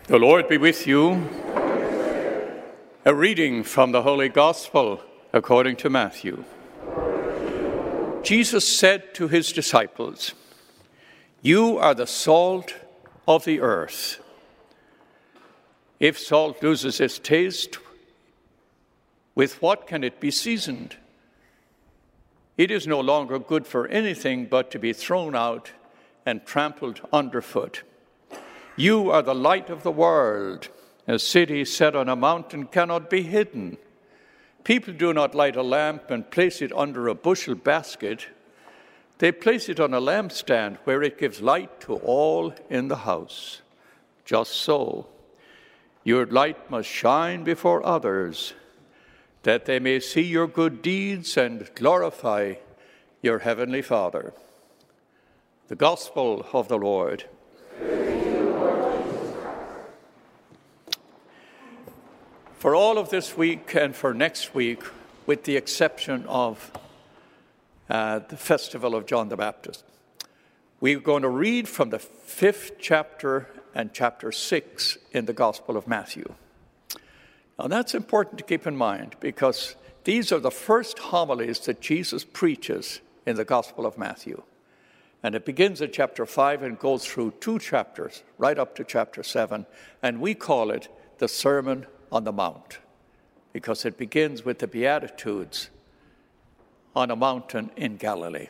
The Lord be with you. A reading from the Holy Gospel according to Matthew. Jesus said to his disciples, "You are the salt of the earth. If salt loses its taste, with what can it be seasoned? It is no longer good for anything but to be thrown out and trampled underfoot. You are the light of the world. A city set on a mountain cannot be hidden. People do not light a lamp and place it under a bushel basket. They place it on a lampstand where it gives light to all in the house. Just so, your light must shine before others, that they may see your good deeds and glorify your heavenly Father." The Gospel of the Lord. For all of this week and for next week, with the exception of the festival of John the Baptist, we're going to read from the 5th chapter and chapter 6 in the Gospel of Matthew. Now that's important to keep in mind because these are the first homilies that Jesus preaches in the Gospel of Matthew. And it begins at chapter 5 and goes through 2 chapters, right up to chapter 7. And we call it the Sermon on the Mount, because it begins with the Beatitudes on a mountain in Galilee.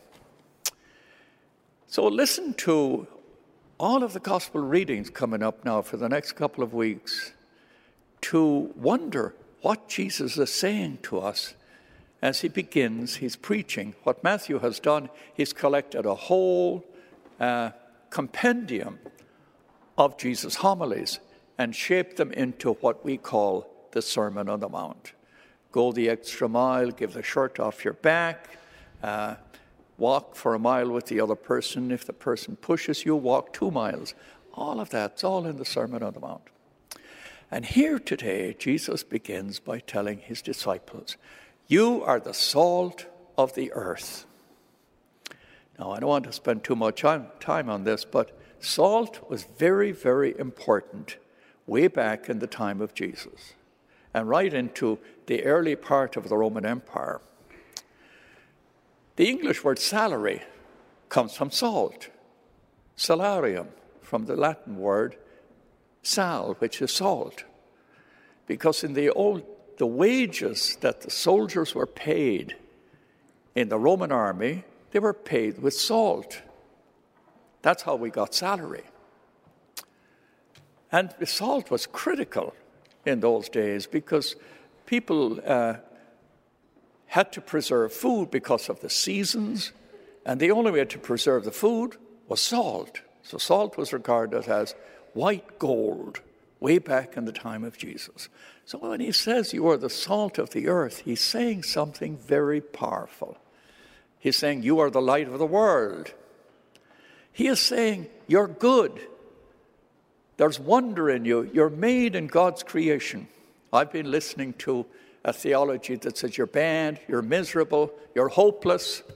So listen to all of the gospel readings coming up now for the next couple of weeks to wonder what Jesus is saying to us as he begins his preaching. What Matthew has done, he's collected a whole compendium of Jesus' homilies and shape them into what we call the Sermon on the Mount. Go the extra mile, give the shirt off your back, walk for a mile with the other person. If the person pushes you, walk 2 miles. All of that's all in the Sermon on the Mount. And here today, Jesus begins by telling his disciples, "You are the salt of the earth." Now, I don't want to spend too much time on this, but salt was very, very important way back in the time of Jesus and right into the early part of the Roman Empire. The English word salary comes from salt, salarium, from the Latin word sal, which is salt. Because in the wages that the soldiers were paid in the Roman army, they were paid with salt. That's how we got salary. And the salt was critical in those days because people had to preserve food because of the seasons, and the only way to preserve the food was salt. So salt was regarded as white gold way back in the time of Jesus. So when he says you are the salt of the earth, he's saying something very powerful. He's saying you are the light of the world. He is saying you're good. There's wonder in you. You're made in God's creation. I've been listening to a theology that says you're bad, you're miserable, you're hopeless.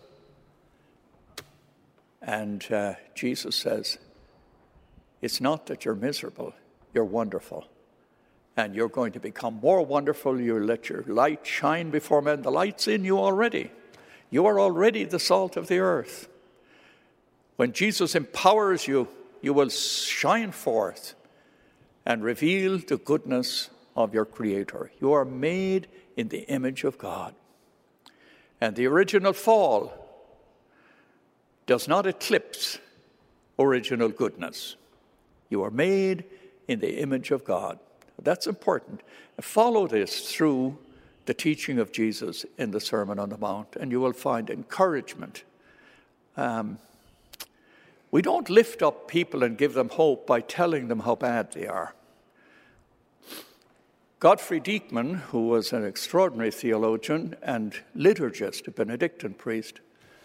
And Jesus says, it's not that you're miserable, you're wonderful. And you're going to become more wonderful. You let your light shine before men. The light's in you already. You are already the salt of the earth. When Jesus empowers you, you will shine forth and reveal the goodness of your Creator. You are made in the image of God. And the original fall does not eclipse original goodness. You are made in the image of God. That's important. Follow this through the teaching of Jesus in the Sermon on the Mount, and you will find encouragement. We don't lift up people and give them hope by telling them how bad they are. Godfrey Diekman, who was an extraordinary theologian and liturgist, a Benedictine priest,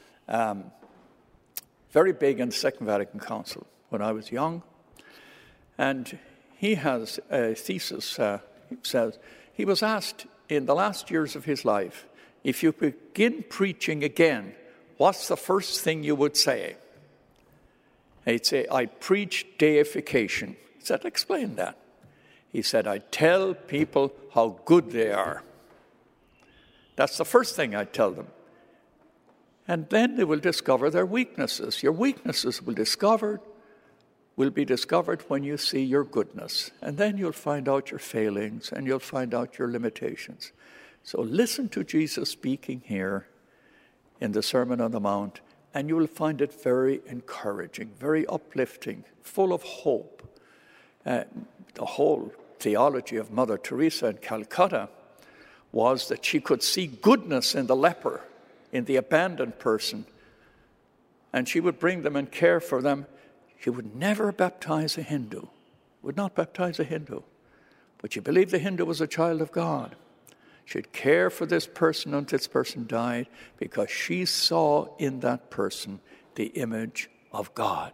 very big in the Second Vatican Council when I was young, and he has a thesis. He says he was asked in the last years of his life, if you begin preaching again, what's the first thing you would say? He'd say, I preach deification. He said, explain that. He said, I tell people how good they are. That's the first thing I tell them. And then they will discover their weaknesses. Your weaknesses will be discovered when you see your goodness. And then you'll find out your failings and you'll find out your limitations. So listen to Jesus speaking here in the Sermon on the Mount, and you will find it very encouraging, very uplifting, full of hope. The whole theology of Mother Teresa in Calcutta was that she could see goodness in the leper, in the abandoned person, and she would bring them and care for them. She would never baptize a Hindu, would not baptize a Hindu, but she believed the Hindu was a child of God. She'd care for this person until this person died because she saw in that person the image of God.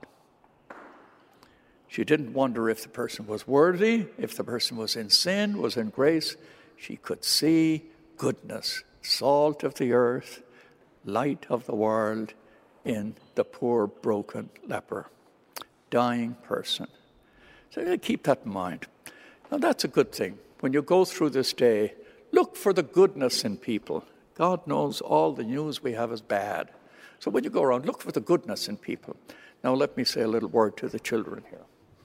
She didn't wonder if the person was worthy, if the person was in sin, was in grace. She could see goodness, salt of the earth, light of the world in the poor, broken leper, dying person. So keep that in mind. Now that's a good thing. When you go through this day, look for the goodness in people. God knows all the news we have is bad. So when you go around, look for the goodness in people. Now let me say a little word to the children here.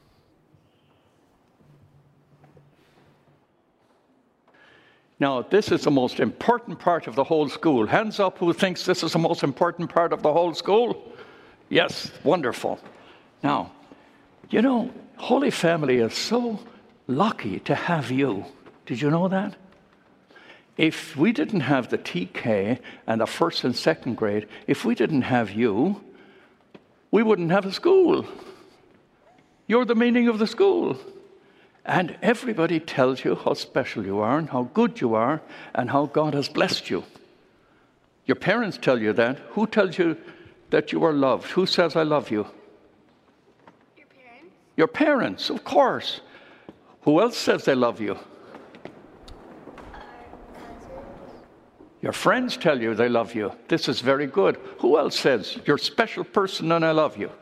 Now, this is the most important part of the whole school. Hands up who thinks this is the most important part of the whole school. Yes, wonderful. Now, you know, Holy Family is so lucky to have you. Did you know that? If we didn't have the TK and the first and second grade, if we didn't have you, we wouldn't have a school. You're the meaning of the school. And everybody tells you how special you are and how good you are and how God has blessed you. Your parents tell you that. Who tells you that you are loved? Who says, I love you? Your parents. Your parents, of course. Who else says they love you? Your friends tell you they love you. This is very good. Who else says, you're a special person and I love you?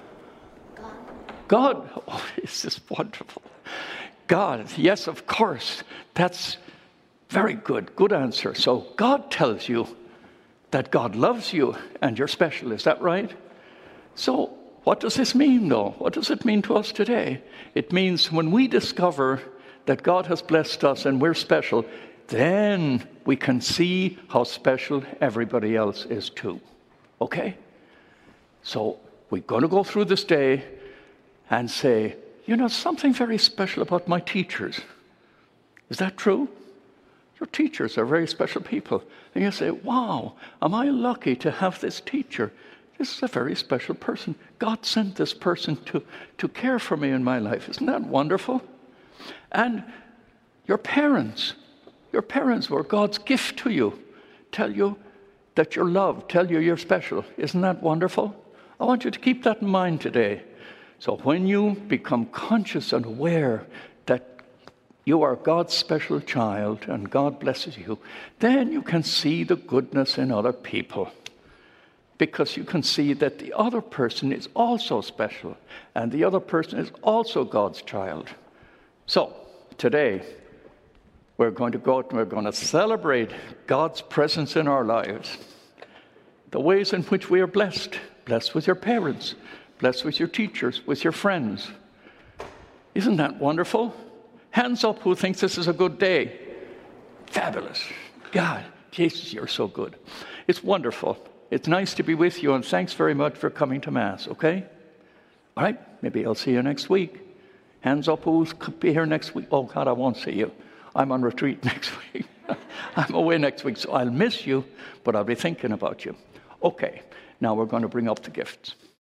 God. Oh, this is wonderful. God, yes, of course. That's very good. Good answer. So God tells you that God loves you and you're special. Is that right? So what does this mean, though? What does it mean to us today? It means when we discover that God has blessed us and we're special, then we can see how special everybody else is too. Okay? So we're going to go through this day and say, you know, something very special about my teachers. Is that true? Your teachers are very special people. And you say, wow, am I lucky to have this teacher? This is a very special person. God sent this person to care for me in my life. Isn't that wonderful? And your parents were God's gift to you. Tell you that you're loved. Tell you you're special. Isn't that wonderful? I want you to keep that in mind today. So when you become conscious and aware that you are God's special child and God blesses you, then you can see the goodness in other people. Because you can see that the other person is also special and the other person is also God's child. So today, we're going to go out and we're going to celebrate God's presence in our lives. The ways in which we are blessed. Blessed with your parents. Blessed with your teachers, with your friends. Isn't that wonderful? Hands up who thinks this is a good day. Fabulous. God, Jesus, you're so good. It's wonderful. It's nice to be with you, and thanks very much for coming to Mass, okay? All right, maybe I'll see you next week. Hands up who's be here next week. Oh, God, I won't see you. I'm on retreat next week. I'm away next week, so I'll miss you, but I'll be thinking about you. Okay, now we're going to bring up the gifts.